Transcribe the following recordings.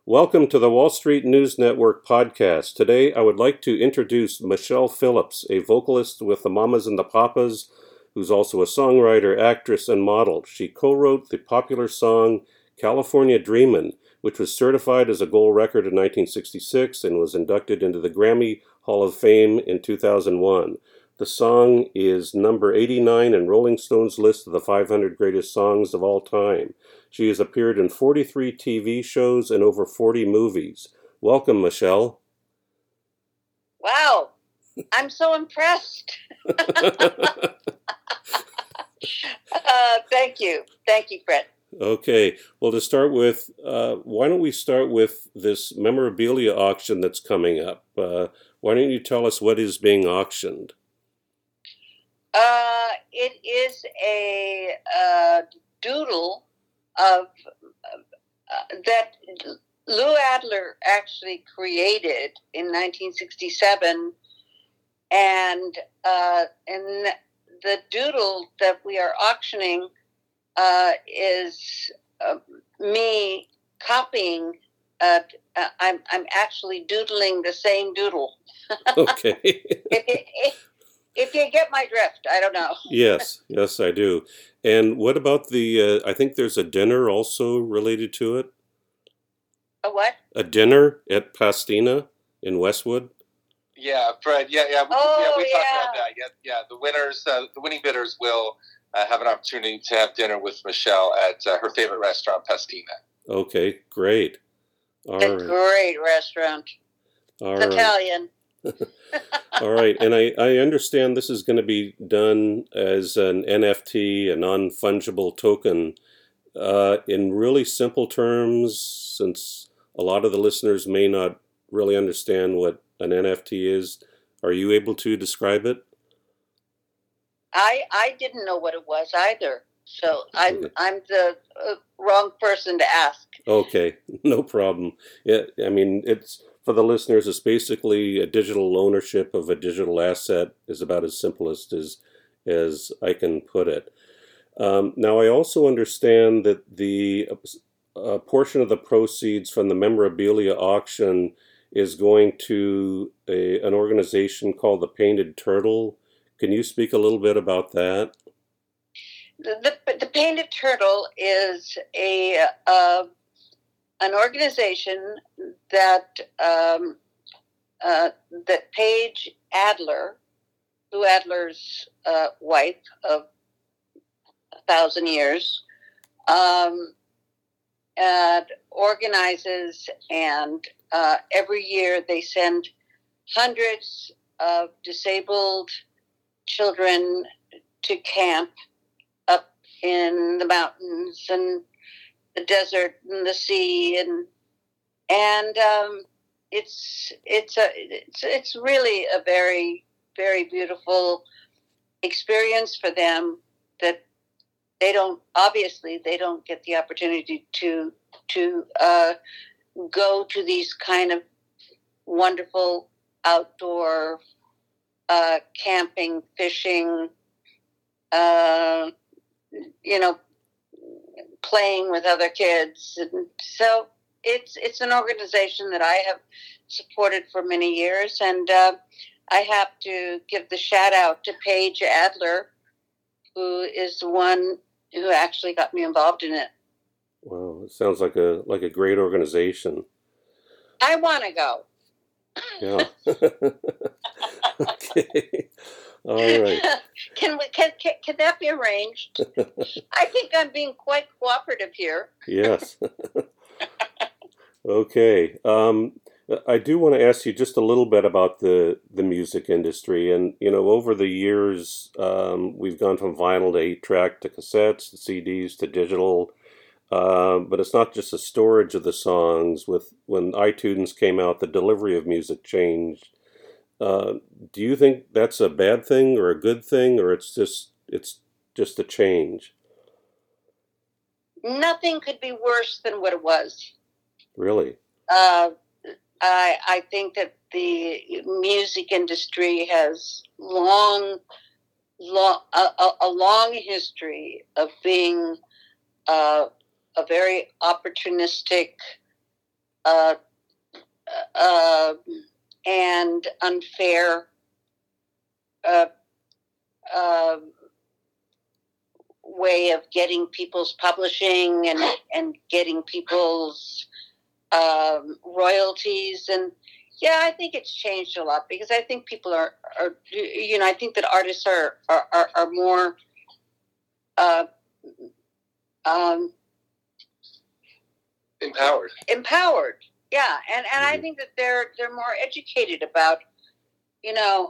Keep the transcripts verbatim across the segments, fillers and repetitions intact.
Welcome to the Wall Street News Network podcast. Today, I would like to introduce Michelle Phillips, a vocalist with the Mamas and the Papas, who's also a songwriter, actress, and model. She co-wrote the popular song California Dreamin', which was certified as a gold record in nineteen sixty-six and was inducted into the Grammy Hall of Fame in two thousand one. The song is number eighty-nine in Rolling Stone's list of the five hundred greatest songs of all time. She has appeared in forty-three T V shows and over forty movies. Welcome, Michelle. Wow, I'm so impressed. uh, thank you. Thank you, Brett. Okay, well, to start with, uh, why don't we start with this memorabilia auction that's coming up? Uh, why don't you tell us what is being auctioned? Uh, it is a uh, doodle of uh, that Lou Adler actually created in nineteen sixty-seven, and uh, and the doodle that we are auctioning uh, is uh, me copying. Uh, I'm I'm actually doodling the same doodle. Okay. if, if, if you get my drift, I don't know. Yes, yes, I do. And what about the, uh, I think there's a dinner also related to it? A what? A dinner at Pastina in Westwood? Yeah, Fred, yeah, yeah. We, oh, yeah, we yeah. talked about that. Yeah, yeah. The winners, uh, the winning bidders will uh, have an opportunity to have dinner with Michelle at uh, her favorite restaurant, Pastina. Okay, great. All a right. great restaurant. All it's right. Italian. All right, and I, I understand this is going to be done as an N F T, a non-fungible token. Uh, in really simple terms, since a lot of the listeners may not really understand what an N F T is, are you able to describe it? I I didn't know what it was either, so I'm okay. I'm the uh, wrong person to ask. Okay, no problem. Yeah, I mean, it's for the listeners, it's basically a digital ownership of a digital asset is about as simplest as as I can put it. Um, now, I also understand that the uh, portion of the proceeds from the memorabilia auction is going to a, an organization called the Painted Turtle. Can you speak a little bit about that? The the, the Painted Turtle is a uh, an organization that um, uh, that Paige Adler, Lou Adler's uh, wife of a thousand years, um, and organizes, and uh, every year they send hundreds of disabled children to camp up in the mountains and the desert and the sea, and and um, it's it's a it's it's really a very very beautiful experience for them that they don't obviously they don't get the opportunity to to uh, go to these kind of wonderful outdoor uh, camping, fishing, uh, you know, playing with other kids. And so it's it's an organization that I have supported for many years, and uh, I have to give the shout out to Paige Adler, who is the one who actually got me involved in it. Wow, it sounds like a like a great organization. I want to go. Yeah. Okay. All right. Can we can, can can that be arranged? I think I'm being quite cooperative here. Yes. Okay. Um, I do want to ask you just a little bit about the, the music industry. And, you know, over the years, um, we've gone from vinyl to eight-track to cassettes to C Ds to digital. Um, but it's not just the storage of the songs. With when iTunes came out, the delivery of music changed. Uh, do you think that's a bad thing or a good thing, or it's just it's just a change? Nothing could be worse than what it was. Really? Uh, I I think that the music industry has long, long a, a, a long history of being uh, a very opportunistic uh, uh, and unfair uh, uh, way of getting people's publishing and and getting people's um, royalties. And yeah, I think it's changed a lot, because I think people are, are you know, I think that artists are are, are, are more uh, um, empowered. Empowered, yeah, and and I think that they're they're more educated about, you know,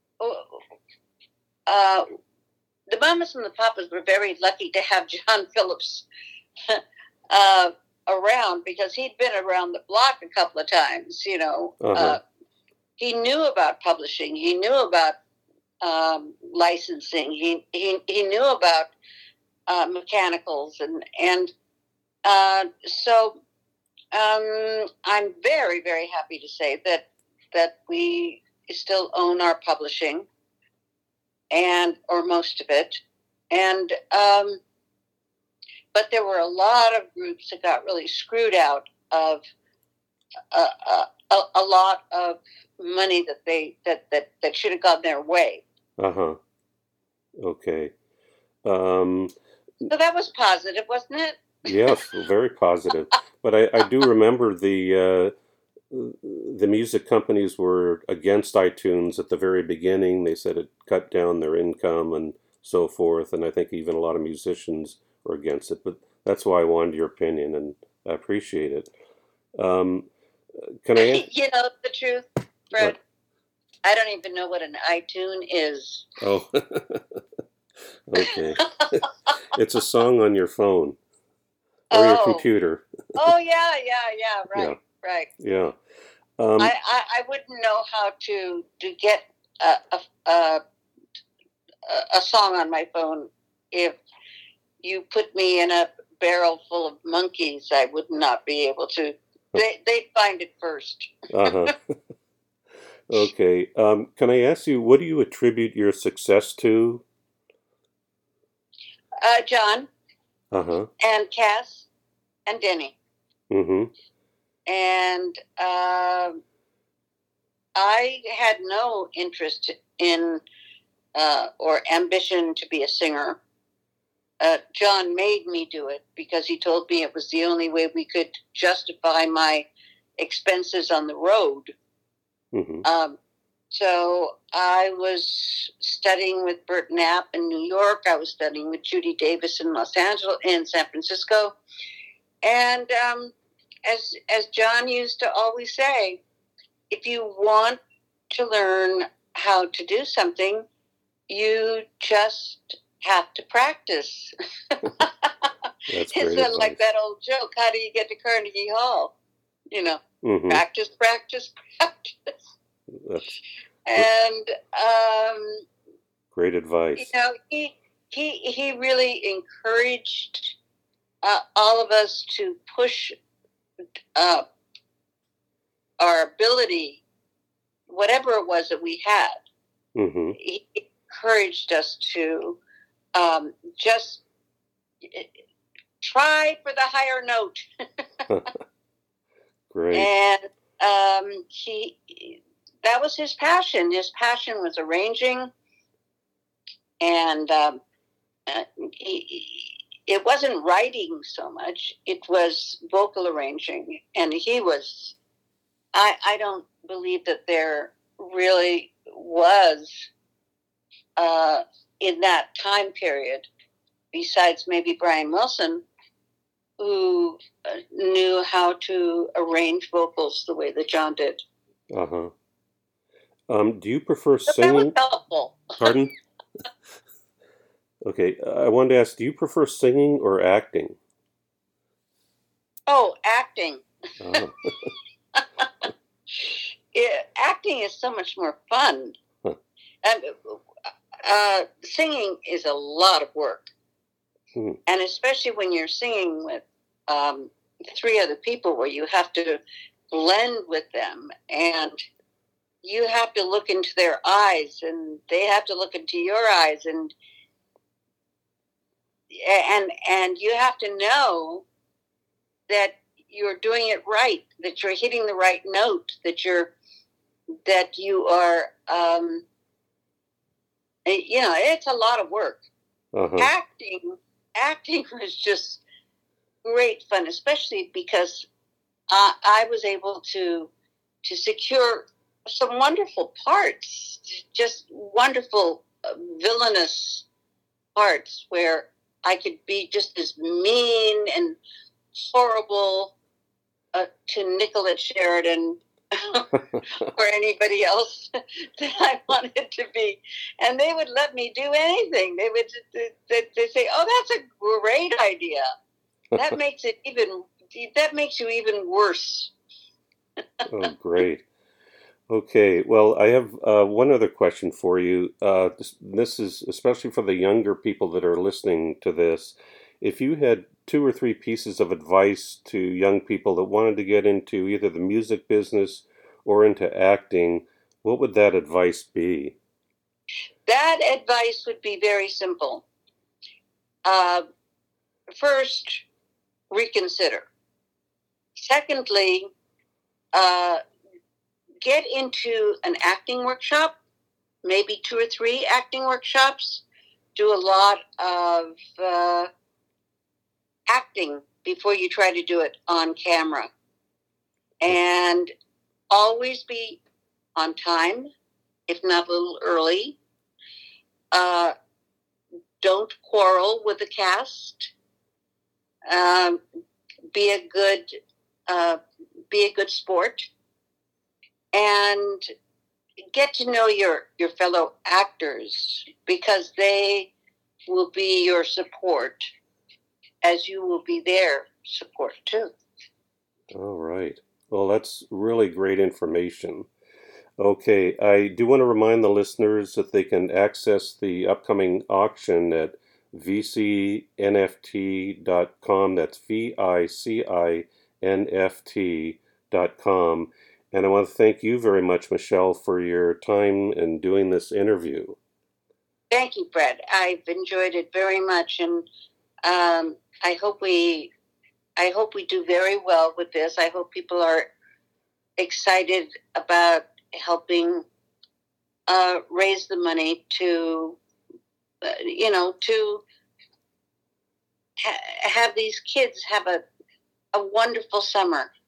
uh, the Mamas and the Papas were very lucky to have John Phillips uh, around, because he'd been around the block a couple of times. You know, Uh-huh. uh, he knew about publishing. He knew about um, licensing. He he he knew about uh, mechanicals, and and uh, so um, I'm very very happy to say that that we still own our publishing, and or most of it, and um, but there were a lot of groups that got really screwed out of uh, uh, a, a lot of money that they that that, that should have gone their way. Uh-huh. Okay. Um, so that was positive, wasn't it? yes, very positive. But I, I do remember the uh, the music companies were against iTunes at the very beginning. They said it cut down their income and so forth, and I think even a lot of musicians were against it. But that's why I wanted your opinion, and I appreciate it. Um, can I ask? You know the truth, Fred? What? I don't even know what an iTunes is. Oh, okay. It's a song on your phone or oh. your computer. Oh yeah, yeah, yeah. Right, yeah. right. Yeah. Um, I, I, I wouldn't know how to to get a, a a a song on my phone. If you put me in a barrel full of monkeys, I would not be able to. They they'd find it first. uh-huh. Okay. Um, can I ask you, what do you attribute your success to? Uh, John. Uh-huh. And Cass and Denny. Mm-hmm. And uh, I had no interest in uh, or ambition to be a singer. Uh, John made me do it because he told me it was the only way we could justify my expenses on the road. Mm-hmm. Um, so I was studying with Bert Knapp in New York. I was studying with Judy Davis in Los Angeles, in San Francisco. And um, as as John used to always say, if you want to learn how to do something, you just have to practice. That's great It's like that old joke, how do you get to Carnegie Hall? You know, mm-hmm. practice, practice, practice. That's and um, great advice. You know, he he he really encouraged uh, all of us to push uh, our ability, whatever it was that we had. Mm-hmm. He encouraged us to um, just try for the higher note. Great. And um, he, that was his passion. His passion was arranging, and um, uh, he, it wasn't writing so much. It was vocal arranging, and he was. I I don't believe that there really was uh, in that time period, besides maybe Brian Wilson, who uh, knew how to arrange vocals the way that John did. Uh-huh. Um, do you prefer But singing? that was helpful. Pardon? Okay, I wanted to ask, do you prefer singing or acting? Oh, acting. Oh. It, acting is so much more fun. Huh. And uh, singing is a lot of work. Hmm. And especially when you're singing with um, three other people, where you have to blend with them, and you have to look into their eyes, and they have to look into your eyes, and and and you have to know that you're doing it right, that you're hitting the right note, that you're that you are, um, you know, it's a lot of work. Uh-huh. Acting, acting was just great fun, especially because uh, I was able to to secure some wonderful parts, just wonderful uh, villainous parts where I could be just as mean and horrible uh, to Nicolette Sheridan or anybody else that I wanted to be. And they would let me do anything. They would they, they say, oh, that's a great idea. That makes it even, that makes you even worse. Oh, great. Okay, well, I have uh, one other question for you. Uh, this, this is especially for the younger people that are listening to this. If you had two or three pieces of advice to young people that wanted to get into either the music business or into acting, what would that advice be? That advice would be very simple. Uh, first, reconsider. Secondly, uh, get into an acting workshop, maybe two or three acting workshops. Do a lot of uh, acting before you try to do it on camera. And always be on time, if not a little early. Uh, don't quarrel with the cast. Um, be a good, uh, be a good sport, and get to know your, your fellow actors, because they will be your support as you will be their support too. All right. Well, that's really great information. Okay, I do want to remind the listeners that they can access the upcoming auction at V C N F T dot com. That's V I C I N F T dot com. And I want to thank you very much, Michelle, for your time in doing this interview. Thank you, Brett. I've enjoyed it very much, and um, I hope we, I hope we do very well with this. I hope people are excited about helping uh, raise the money to, uh, you know, to ha- have these kids have a, a wonderful summer.